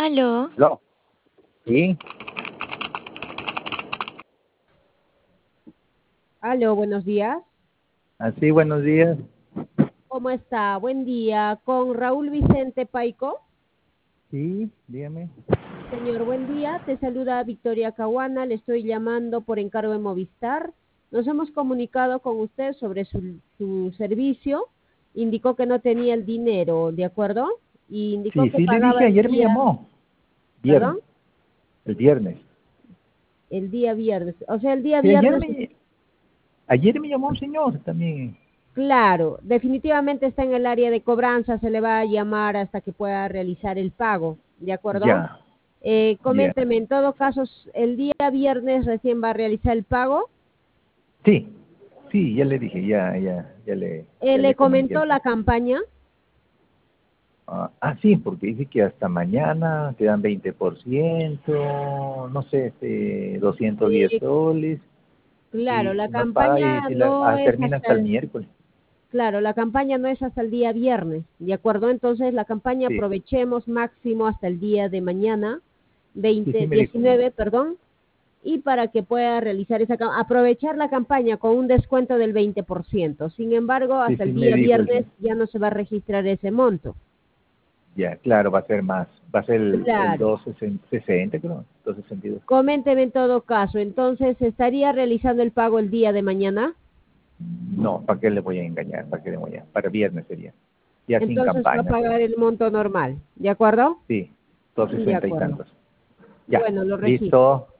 Aló. ¿Aló? Sí, Aló, buenos días. así, buenos días. ¿Cómo está? Buen día. Con Raúl Vicente Paico. Sí, dígame. Señor, buen día. Te saluda Victoria Caguana. Le estoy llamando por encargo de Movistar. Nos hemos comunicado con usted sobre su servicio. Indicó que no tenía el dinero, ¿de acuerdo? Y indicó Sí, que sí, le pagaba dije, ayer me llamó. ¿perdón? Viernes, el viernes. El día viernes. O sea, el día Sí, viernes, ayer me llamó un señor también. claro, definitivamente está en el área de cobranza. Se le va a llamar hasta que pueda realizar el pago, ¿de acuerdo? Ya, ya. Coménteme, en todo caso, el día viernes recién va a realizar el pago. Sí, sí, ya le dije, ya Le le comuniqué. comentó la campaña. Sí, porque dice que hasta mañana quedan 20%, no sé, 210 Eh, soles, claro, y la si no paga, campaña no es termina hasta hasta el miércoles. claro, la campaña no es hasta el día viernes, ¿de acuerdo? Entonces, la campaña Sí, aprovechemos máximo hasta el día de mañana, sí, sí 20, me dijo. 19, perdón, y para que pueda realizar aprovechar la campaña con un descuento del 20%. Sin embargo, Sí, hasta sí el me día dijo el viernes señor. ya no se va a registrar ese monto. Ya, claro, va a ser más. Va a ser el Claro. 260, creo. 262. Coménteme en todo caso, entonces, ¿estaría realizando el pago el día de mañana? No, ¿para qué le voy a engañar? ¿Para qué le voy a? Para viernes sería. Ya sin Entonces va a campaña, pues. pagar el monto normal, ¿de acuerdo? Sí, De 260 y acuerdo. tantos. Ya, Bueno, lo registro. listo.